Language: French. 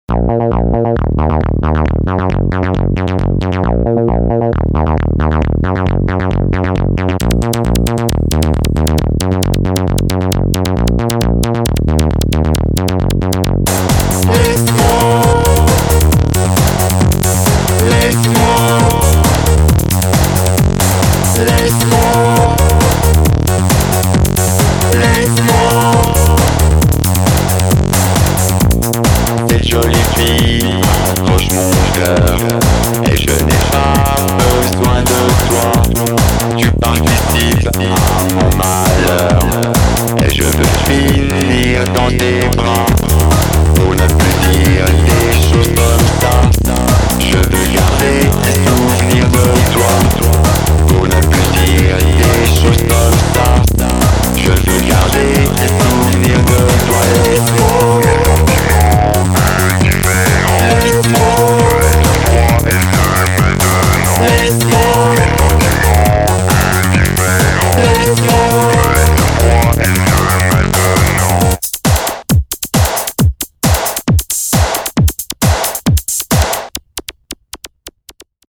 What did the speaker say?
Cette jolie fille accroche mon cœur et je n'ai pas besoin de toi. Tu participes à mon malheur et je veux finir dans tes bras pour ne plus dire